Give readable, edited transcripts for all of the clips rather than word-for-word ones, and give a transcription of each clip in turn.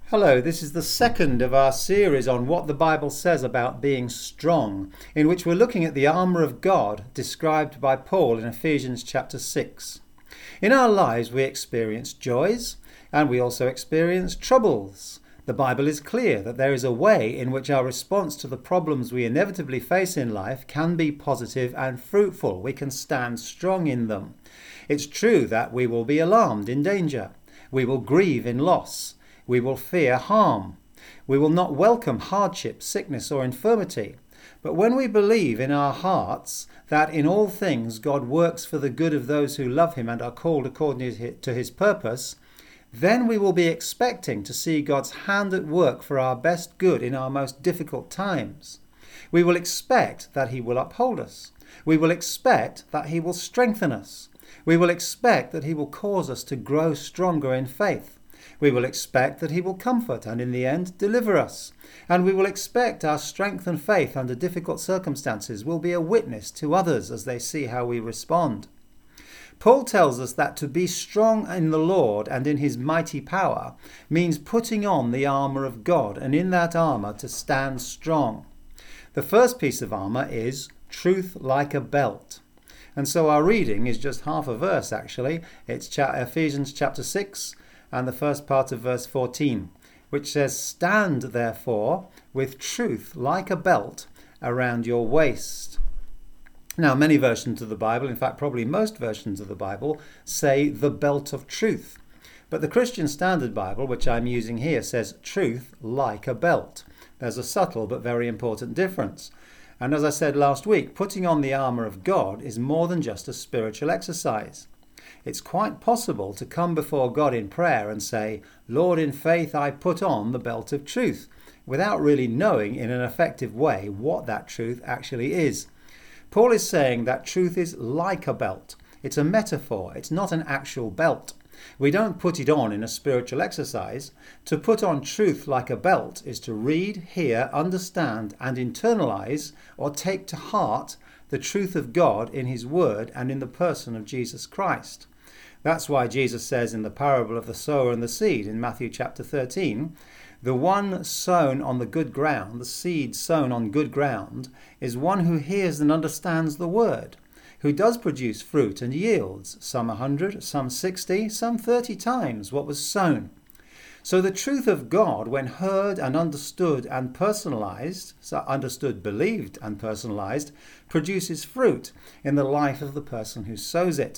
Hello, this is the second of our series on what the Bible says about being strong, in which we're looking at the armour of God described by Paul in Ephesians chapter 6. In our lives we experience joys and we also experience troubles. The Bible is clear that there is a way in which our response to the problems we inevitably face in life can be positive and fruitful. We can stand strong in them. It's true that we will be alarmed in danger. We will grieve in loss. We will fear harm. We will not welcome hardship, sickness, or infirmity. But when we believe in our hearts that in all things God works for the good of those who love him and are called according to his purpose, then we will be expecting to see God's hand at work for our best good in our most difficult times. We will expect that he will uphold us. We will expect that he will strengthen us. We will expect that he will cause us to grow stronger in faith. We will expect that he will comfort and in the end deliver us. And we will expect our strength and faith under difficult circumstances will be a witness to others as they see how we respond. Paul tells us that to be strong in the Lord and in his mighty power means putting on the armour of God, and in that armour to stand strong. The first piece of armour is truth like a belt. And so our reading is just half a verse actually. It's Ephesians chapter 6 and the first part of verse 14, which says, "Stand therefore with truth like a belt around your waist." Now, many versions of the Bible, in fact probably most versions of the Bible, say the belt of truth. But the Christian Standard Bible, which I'm using here, says truth like a belt. There's a subtle but very important difference. And as I said last week, putting on the armour of God is more than just a spiritual exercise. It's quite possible to come before God in prayer and say, "Lord, in faith I put on the belt of truth," without really knowing in an effective way what that truth actually is. Paul is saying that truth is like a belt. It's a metaphor. It's not an actual belt. We don't put it on in a spiritual exercise. To put on truth like a belt is to read, hear, understand, and internalize or take to heart the truth of God in his word and in the person of Jesus Christ. That's why Jesus says in the parable of the sower and the seed in Matthew chapter 13, the one sown on the good ground, the seed sown on good ground, is one who hears and understands the word, who does produce fruit and yields, some 100, some 60, some 30 times what was sown. So the truth of God, when heard and understood and personalized, so understood, believed and personalized, produces fruit in the life of the person who sows it.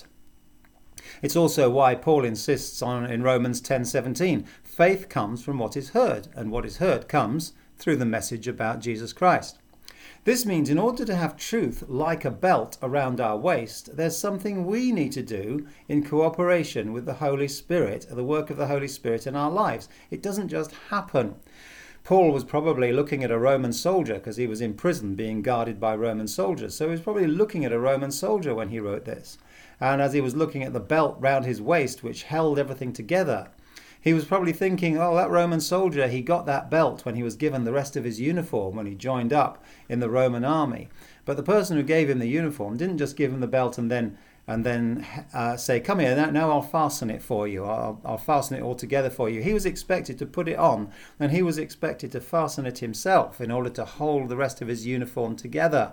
It's also why Paul insists on in Romans 10:17, faith comes from what is heard, and what is heard comes through the message about Jesus Christ. This means in order to have truth like a belt around our waist, there's something we need to do in cooperation with the Holy Spirit, the work of the Holy Spirit in our lives. It doesn't just happen. Paul was probably looking at a Roman soldier because he was in prison being guarded by Roman soldiers. So he was probably looking at a Roman soldier when he wrote this. And as he was looking at the belt round his waist, which held everything together, he was probably thinking, oh, that Roman soldier, he got that belt when he was given the rest of his uniform when he joined up in the Roman army. But the person who gave him the uniform didn't just give him the belt and then say, come here, now I'll fasten it for you. I'll fasten it all together for you. He was expected to put it on, and he was expected to fasten it himself in order to hold the rest of his uniform together.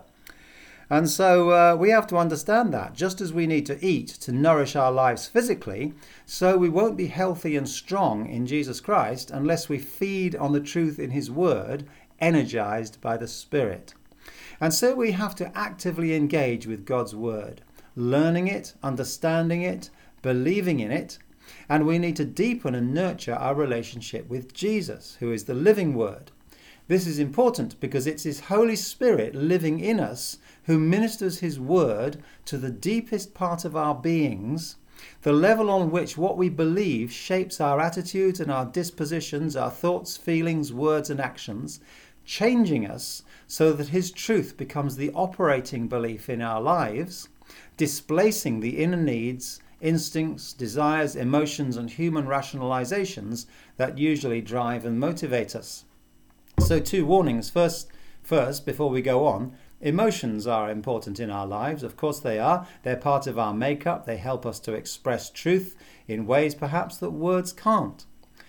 And so we have to understand that. Just as we need to eat to nourish our lives physically, so we won't be healthy and strong in Jesus Christ unless we feed on the truth in his word, energized by the Spirit. And so we have to actively engage with God's word, learning it, understanding it, believing in it, and we need to deepen and nurture our relationship with Jesus, who is the living word. This is important because it's his Holy Spirit living in us who ministers his word to the deepest part of our beings, the level on which what we believe shapes our attitudes and our dispositions, our thoughts, feelings, words and actions, changing us so that his truth becomes the operating belief in our lives, displacing the inner needs, instincts, desires, emotions and human rationalizations that usually drive and motivate us. So 2 warnings. First, before we go on, emotions are important in our lives. Of course they are. They're part of our makeup. They help us to express truth in ways perhaps that words can't.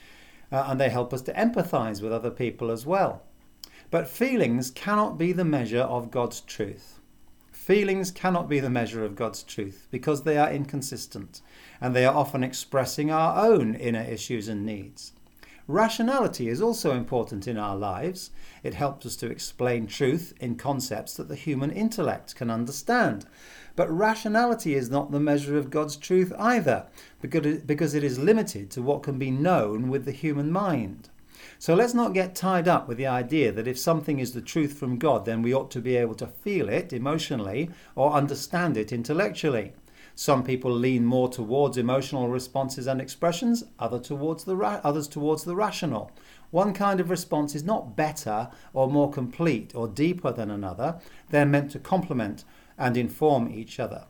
and they help us to empathize with other people as well. But feelings cannot be the measure of God's truth. Feelings cannot be the measure of God's truth because they are inconsistent and they are often expressing our own inner issues and needs. Rationality is also important in our lives. It helps us to explain truth in concepts that the human intellect can understand. But rationality is not the measure of God's truth either, because it is limited to what can be known with the human mind. So let's not get tied up with the idea that if something is the truth from God, then we ought to be able to feel it emotionally or understand it intellectually. Some people lean more towards emotional responses and expressions, others towards the rational. One kind of response is not better or more complete or deeper than another. They're meant to complement and inform each other.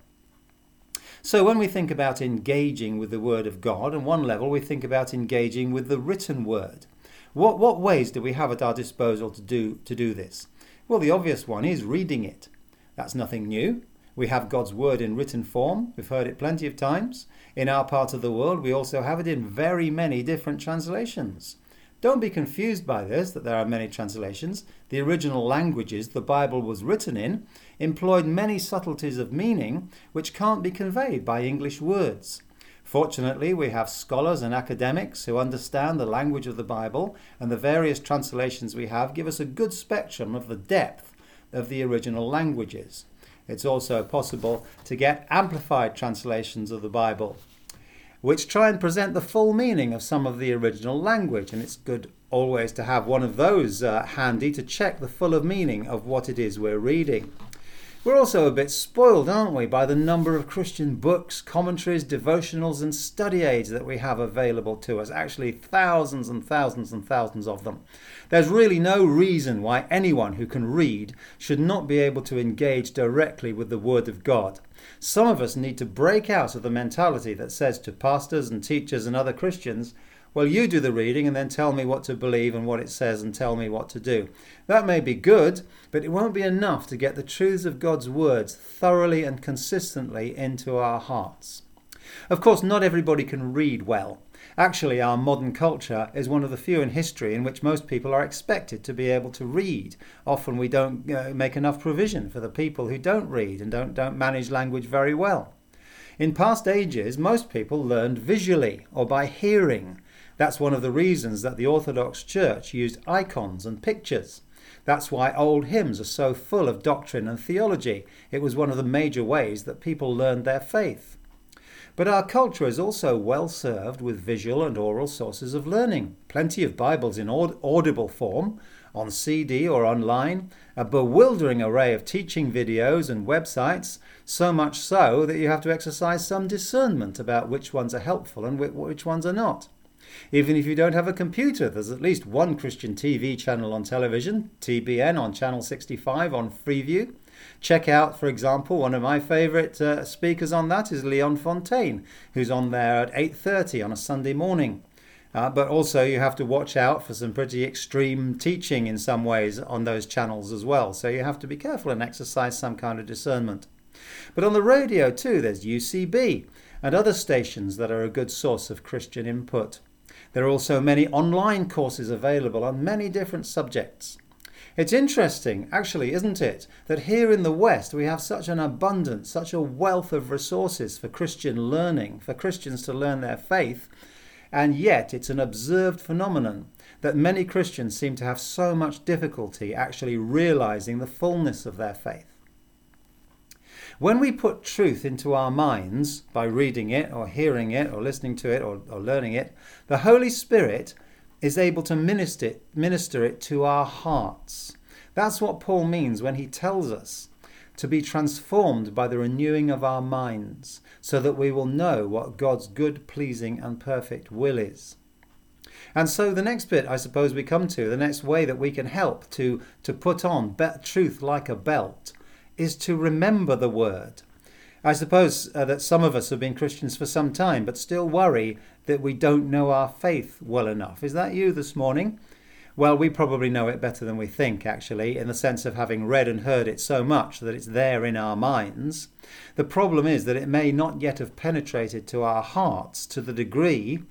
So when we think about engaging with the Word of God, on one level we think about engaging with the written Word. What ways do we have at our disposal to do this? Well, the obvious one is reading it. That's nothing new. We have God's Word in written form. We've heard it plenty of times. In our part of the world, we also have it in very many different translations. Don't be confused by this, that there are many translations. The original languages the Bible was written in employed many subtleties of meaning which can't be conveyed by English words. Fortunately, we have scholars and academics who understand the language of the Bible, and the various translations we have give us a good spectrum of the depth of the original languages. It's also possible to get amplified translations of the Bible, which try and present the full meaning of some of the original language, and it's good always to have one of those handy to check the full of meaning of what it is we're reading. We're also a bit spoiled, aren't we, by the number of Christian books, commentaries, devotionals and study aids that we have available to us. Actually, thousands and thousands and thousands of them. There's really no reason why anyone who can read should not be able to engage directly with the Word of God. Some of us need to break out of the mentality that says to pastors and teachers and other Christians, well, you do the reading and then tell me what to believe and what it says and tell me what to do. That may be good, but it won't be enough to get the truths of God's words thoroughly and consistently into our hearts. Of course, not everybody can read well. Actually, our modern culture is one of the few in history in which most people are expected to be able to read. Often we don't make enough provision for the people who don't read and don't manage language very well. In past ages, most people learned visually or by hearing. That's one of the reasons that the Orthodox Church used icons and pictures. That's why old hymns are so full of doctrine and theology. It was one of the major ways that people learned their faith. But our culture is also well served with visual and oral sources of learning. Plenty of Bibles in audible form, on CD or online, a bewildering array of teaching videos and websites, so much so that you have to exercise some discernment about which ones are helpful and which ones are not. Even if you don't have a computer, there's at least one Christian TV channel on television, TBN on Channel 65 on Freeview. Check out, for example, one of my favourite speakers on that is Leon Fontaine, who's on there at 8:30 on a Sunday morning. But also you have to watch out for some pretty extreme teaching in some ways on those channels as well. So you have to be careful and exercise some kind of discernment. But on the radio too, there's UCB and other stations that are a good source of Christian input. There are also many online courses available on many different subjects. It's interesting, actually, isn't it, that here in the West we have such an abundance, such a wealth of resources for Christian learning, for Christians to learn their faith, and yet it's an observed phenomenon that many Christians seem to have so much difficulty actually realizing the fullness of their faith. When we put truth into our minds by reading it or hearing it or listening to it or learning it, the Holy Spirit is able to minister it to our hearts. That's what Paul means when he tells us to be transformed by the renewing of our minds so that we will know what God's good, pleasing and perfect will is. And so the next bit I suppose we come to, the next way that we can help to put on truth like a belt, is to remember the word. I suppose that some of us have been Christians for some time, but still worry that we don't know our faith well enough. Is that you this morning? Well, we probably know it better than we think, actually, in the sense of having read and heard it so much that it's there in our minds. The problem is that it may not yet have penetrated to our hearts to the degree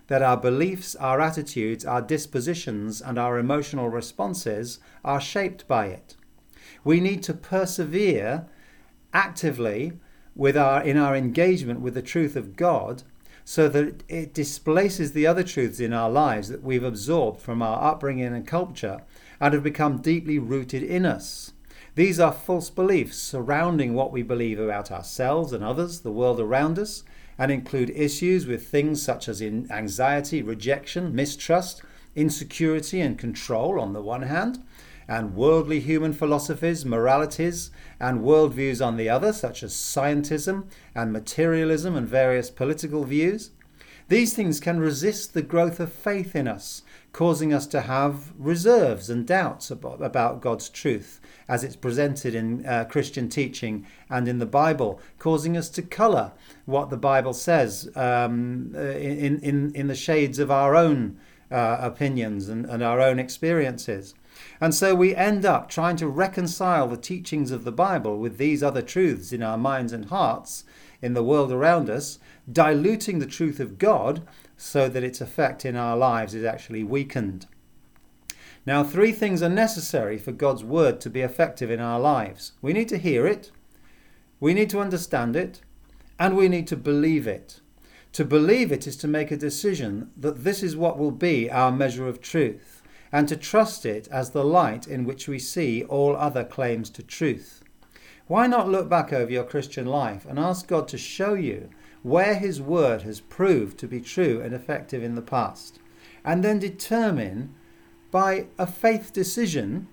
that our beliefs, our attitudes, our dispositions, and our emotional responses are shaped by it. We need to persevere actively in our engagement with the truth of God, so that it displaces the other truths in our lives that we've absorbed from our upbringing and culture and have become deeply rooted in us. These are false beliefs surrounding what we believe about ourselves and others, the world around us, and include issues with things such as anxiety, rejection, mistrust, insecurity and control on the one hand, and worldly human philosophies, moralities, and worldviews on the other, such as scientism and materialism and various political views. These things can resist the growth of faith in us, causing us to have reserves and doubts about God's truth as it's presented in Christian teaching and in the Bible, causing us to colour what the Bible says in the shades of our own opinions and our own experiences. And so we end up trying to reconcile the teachings of the Bible with these other truths in our minds and hearts in the world around us, diluting the truth of God so that its effect in our lives is actually weakened. Now, 3 things are necessary for God's word to be effective in our lives. We need to hear it, we need to understand it, and we need to believe it. To believe it is to make a decision that this is what will be our measure of truth, and to trust it as the light in which we see all other claims to truth. Why not look back over your Christian life and ask God to show you where his word has proved to be true and effective in the past, and then determine by a faith decision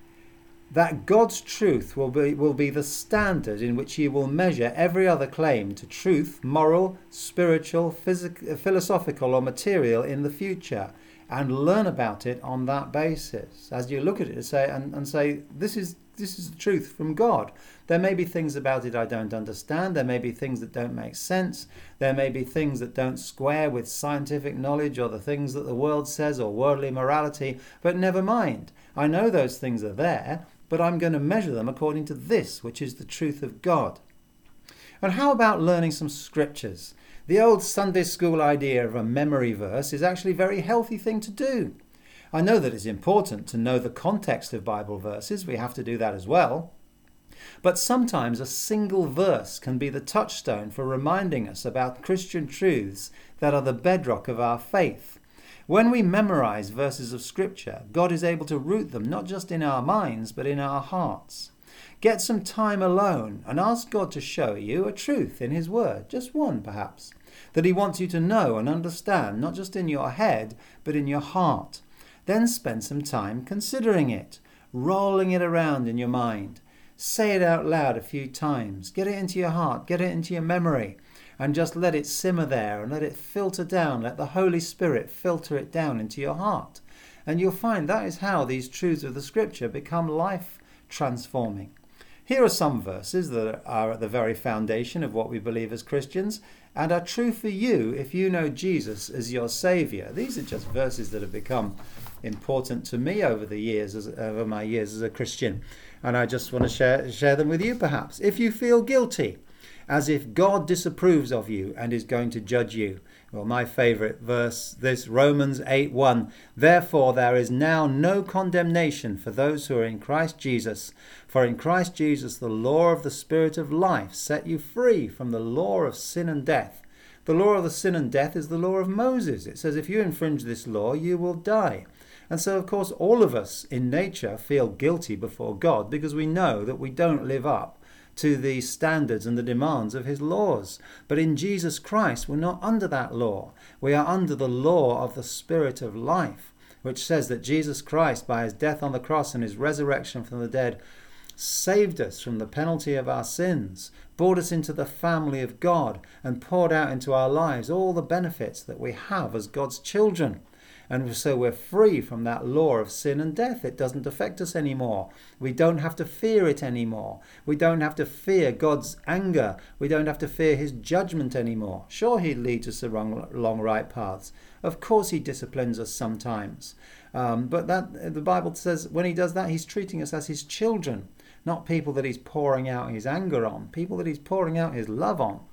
that God's truth will be the standard in which you will measure every other claim to truth, moral, spiritual, philosophical or material in the future, and learn about it on that basis. As you look at it and say, this is the truth from God. There may be things about it I don't understand. There may be things that don't make sense. There may be things that don't square with scientific knowledge or the things that the world says or worldly morality. But never mind. I know those things are there, but I'm going to measure them according to this, which is the truth of God. And how about learning some scriptures? The old Sunday school idea of a memory verse is actually a very healthy thing to do. I know that it's important to know the context of Bible verses. We have to do that as well. But sometimes a single verse can be the touchstone for reminding us about Christian truths that are the bedrock of our faith. When we memorize verses of Scripture, God is able to root them not just in our minds, but in our hearts. Get some time alone and ask God to show you a truth in his word, just one perhaps, that he wants you to know and understand, not just in your head, but in your heart. Then spend some time considering it, rolling it around in your mind. Say it out loud a few times. Get it into your heart, get it into your memory, and just let it simmer there and let it filter down. Let the Holy Spirit filter it down into your heart. And you'll find that is how these truths of the Scripture become life-transforming. Here are some verses that are at the very foundation of what we believe as Christians and are true for you if you know Jesus as your Saviour. These are just verses that have become important to me over my years as a Christian, and I just want to share them with you perhaps. If you feel guilty, as if God disapproves of you and is going to judge you. Well, my favourite verse, this Romans 8:1. Therefore there is now no condemnation for those who are in Christ Jesus. For in Christ Jesus the law of the Spirit of life set you free from the law of sin and death. The law of the sin and death is the law of Moses. It says if you infringe this law, you will die. And so, of course, all of us in nature feel guilty before God because we know that we don't live up to the standards and the demands of his laws. But in Jesus Christ, we're not under that law. We are under the law of the Spirit of life, which says that Jesus Christ, by his death on the cross and his resurrection from the dead, saved us from the penalty of our sins, brought us into the family of God, and poured out into our lives all the benefits that we have as God's children. And so we're free from that law of sin and death. It doesn't affect us anymore. We don't have to fear it anymore. We don't have to fear God's anger. We don't have to fear his judgment anymore. Sure, he leads us along right paths. Of course, he disciplines us sometimes. But that the Bible says when he does that, he's treating us as his children, not people that he's pouring out his anger on, people that he's pouring out his love on.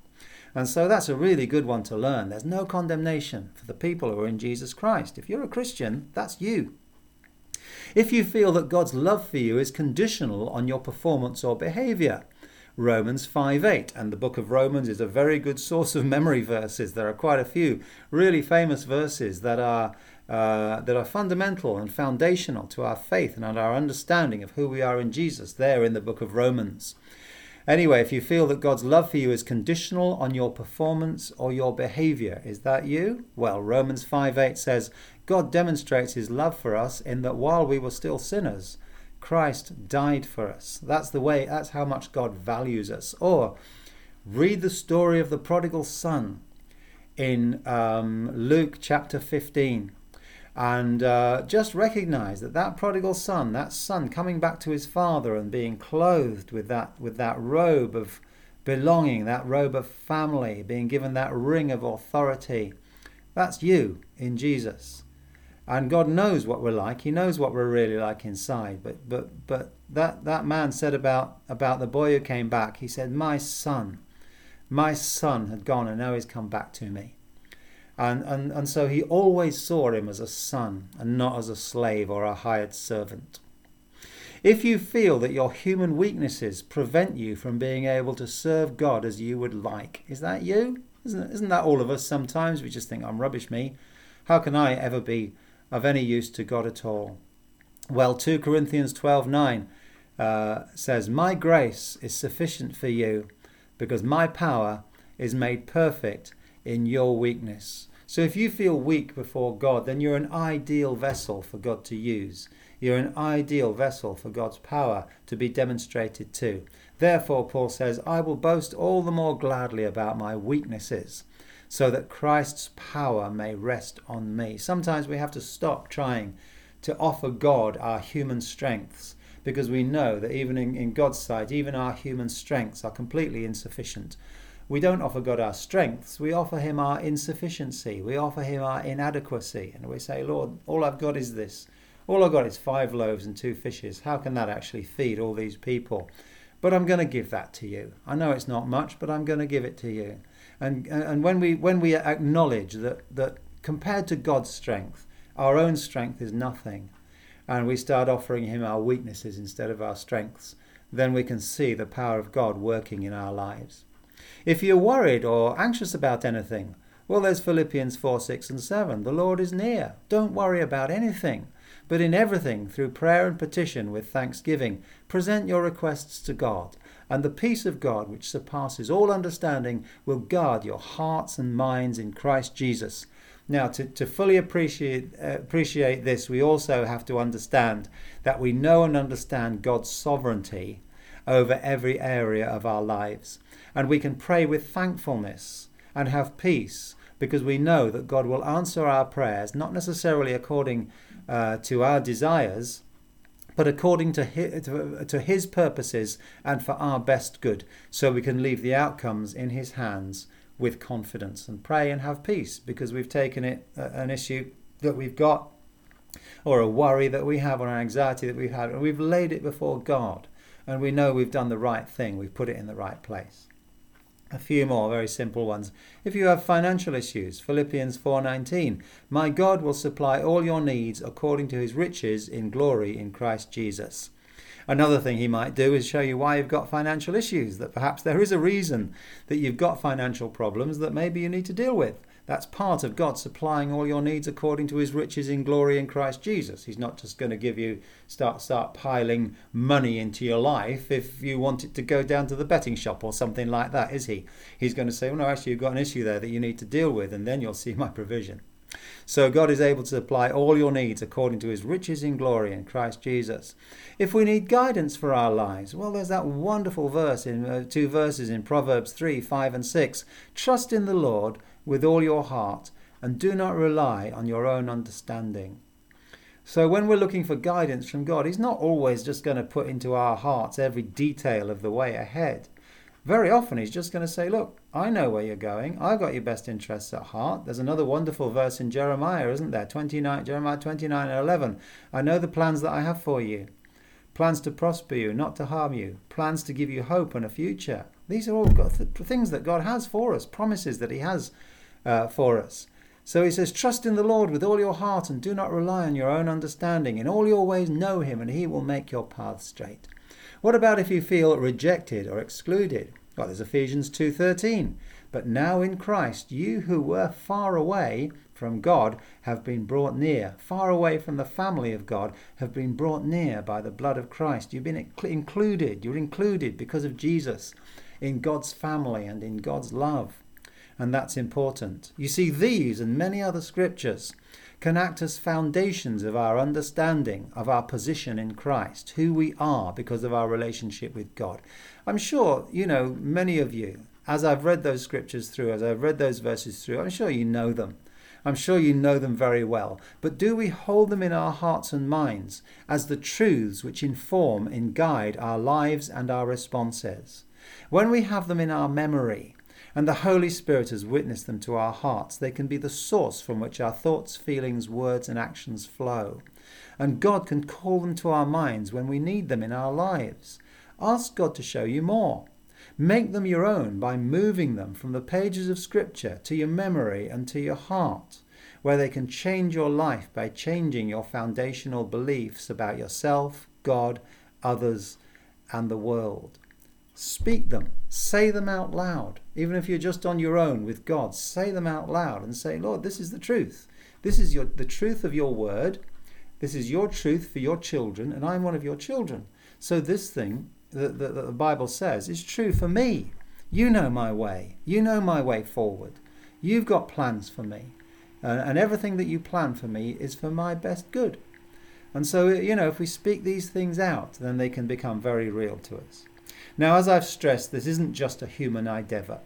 And so that's a really good one to learn. There's no condemnation for the people who are in Jesus Christ. If you're a Christian, that's you. If you feel that God's love for you is conditional on your performance or behavior, Romans 5:8, and the book of Romans is a very good source of memory verses. There are quite a few really famous verses that are fundamental and foundational to our faith and our understanding of who we are in Jesus there in the book of Romans. Anyway, if you feel that God's love for you is conditional on your performance or your behavior, is that you? Well, Romans 5:8 says, God demonstrates his love for us in that while we were still sinners, Christ died for us. That's how much God values us. Or read the story of the prodigal son in Luke chapter 15. And just recognize that prodigal son, that son coming back to his father and being clothed with that robe of belonging, that robe of family, being given that ring of authority, that's you in Jesus. And God knows what we're like. He knows what we're really like inside. But that man said about the boy who came back, he said, my son had gone and now he's come back to me. And so he always saw him as a son and not as a slave or a hired servant. If you feel that your human weaknesses prevent you from being able to serve God as you would like, is that you? Isn't that all of us sometimes? We just think, I'm rubbish me. How can I ever be of any use to God at all? Well, 2 Corinthians 12:9 says, my grace is sufficient for you because my power is made perfect in your weakness. So if you feel weak before God, then you're an ideal vessel for God to use. You're an ideal vessel for God's power to be demonstrated to. Therefore, Paul says, I will boast all the more gladly about my weaknesses, so that Christ's power may rest on me. Sometimes we have to stop trying to offer God our human strengths, because we know that even in God's sight, even our human strengths are completely insufficient. We don't offer God our strengths, we offer him our insufficiency, we offer him our inadequacy, and we say, Lord, all I've got is this. All I've got is 5 loaves and 2 fishes. How can that actually feed all these people? But I'm going to give that to you. I know it's not much, but I'm going to give it to you. And when we acknowledge that compared to God's strength, our own strength is nothing, and we start offering him our weaknesses instead of our strengths, then we can see the power of God working in our lives. If you're worried or anxious about anything, well, there's Philippians 4:6 and 7. The Lord is near. Don't worry about anything, but in everything, through prayer and petition with thanksgiving, present your requests to God, and the peace of God, which surpasses all understanding, will guard your hearts and minds in Christ Jesus. Now, to fully appreciate this, we also have to understand that we know and understand God's sovereignty over every area of our lives. And we can pray with thankfulness and have peace, because we know that God will answer our prayers, not necessarily according to our desires, but according to his purposes and for our best good, so we can leave the outcomes in his hands with confidence and pray and have peace, because we've taken it an issue that we've got, or a worry that we have, or an anxiety that we've had, and we've laid it before God, and we know we've done the right thing, we've put it in the right place. A few more very simple ones. If you have financial issues, Philippians 4:19, my God will supply all your needs according to his riches in glory in Christ Jesus. Another thing he might do is show you why you've got financial issues, that perhaps there is a reason that you've got financial problems that maybe you need to deal with. That's part of God supplying all your needs according to his riches in glory in Christ Jesus. He's not just going to give you, start piling money into your life if you want it to go down to the betting shop or something like that, is he? He's going to say, well, no, actually, you've got an issue there that you need to deal with, and then you'll see my provision. So God is able to supply all your needs according to his riches in glory in Christ Jesus. If we need guidance for our lives, well, there's that wonderful verse in 2 verses in Proverbs 3:5 and 6. Trust in the Lord with all your heart and do not rely on your own understanding. So when we're looking for guidance from God, he's not always just going to put into our hearts every detail of the way ahead. Very often he's just going to say, look, I know where you're going. I've got your best interests at heart. There's another wonderful verse in Jeremiah, isn't there? Jeremiah 29:11. I know the plans that I have for you. Plans to prosper you, not to harm you. Plans to give you hope and a future. These are all things that God has for us, promises that he has for us. So he says, trust in the Lord with all your heart and do not rely on your own understanding. In all your ways know him and he will make your path straight. What about if you feel rejected or excluded? Well, there's Ephesians 2:13. But now in Christ, you who were far away from God have been brought near. Far away from the family of God have been brought near by the blood of Christ. You've been included. You're included because of Jesus in God's family and in God's love. And that's important. You see, these and many other scriptures can act as foundations of our understanding of our position in Christ, who we are because of our relationship with God. I'm sure, many of you, as I've read those scriptures through, as I've read those verses through, I'm sure you know them. I'm sure you know them very well. But do we hold them in our hearts and minds as the truths which inform and guide our lives and our responses? When we have them in our memory, and the Holy Spirit has witnessed them to our hearts, they can be the source from which our thoughts, feelings, words and actions flow. And God can call them to our minds when we need them in our lives. Ask God to show you more. Make them your own by moving them from the pages of Scripture to your memory and to your heart, where they can change your life by changing your foundational beliefs about yourself, God, others and the world. Speak them, say them out loud. Even if you're just on your own with God, say them out loud and say, Lord, this is the truth. This is the truth of your word. This is your truth for your children, and I'm one of your children. So this thing that the Bible says is true for me. You know my way. You know my way forward. You've got plans for me. And everything that you plan for me is for my best good. And so, if we speak these things out, then they can become very real to us. Now, as I've stressed, this isn't just a human endeavour.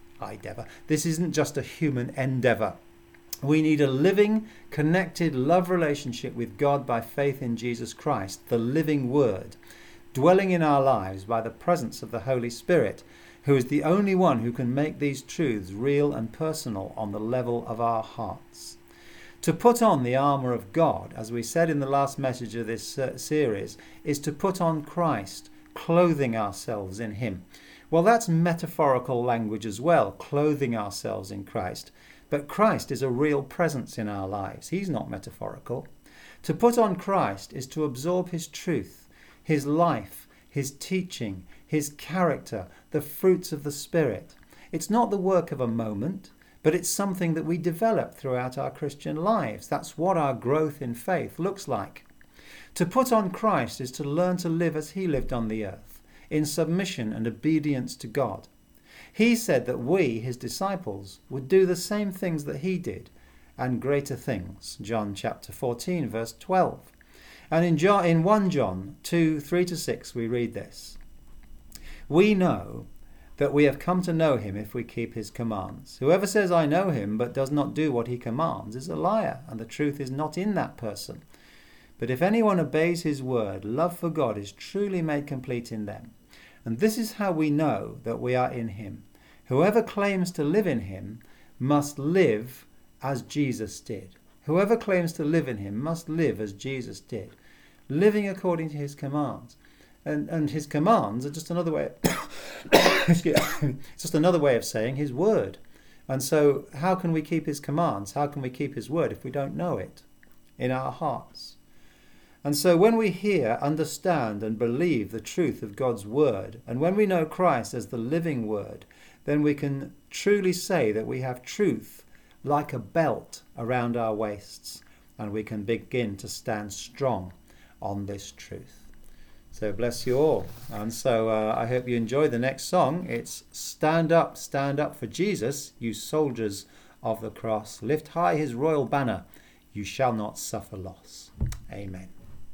This isn't just a human endeavour. We need a living, connected love relationship with God by faith in Jesus Christ, the living Word, dwelling in our lives by the presence of the Holy Spirit, who is the only one who can make these truths real and personal on the level of our hearts. To put on the armour of God, as we said in the last message of this series, is to put on Christ, clothing ourselves in him. Well, that's metaphorical language as well, clothing ourselves in Christ. But Christ is a real presence in our lives. He's not metaphorical. To put on Christ is to absorb his truth, his life, his teaching, his character, the fruits of the Spirit. It's not the work of a moment, but it's something that we develop throughout our Christian lives. That's what our growth in faith looks like. To put on Christ is to learn to live as he lived on the earth, in submission and obedience to God. He said that we, his disciples, would do the same things that he did, and greater things. John chapter 14, verse 12. And in 1 John 2, 3-6, we read this. We know that we have come to know him if we keep his commands. Whoever says, I know him, but does not do what he commands, is a liar, and the truth is not in that person. But if anyone obeys his word, love for God is truly made complete in them. And this is how we know that we are in him. Whoever claims to live in him must live as Jesus did. Whoever claims to live in him must live as Jesus did, living according to his commands. And his commands are just another way it's just another way of saying his word. And so how can we keep his commands? How can we keep his word if we don't know it in our hearts? And so when we hear, understand and believe the truth of God's word, and when we know Christ as the living word, then we can truly say that we have truth like a belt around our waists, and we can begin to stand strong on this truth. So bless you all. And so I hope you enjoy the next song. It's stand up for Jesus, you soldiers of the cross. Lift high his royal banner. You shall not suffer loss. Amen.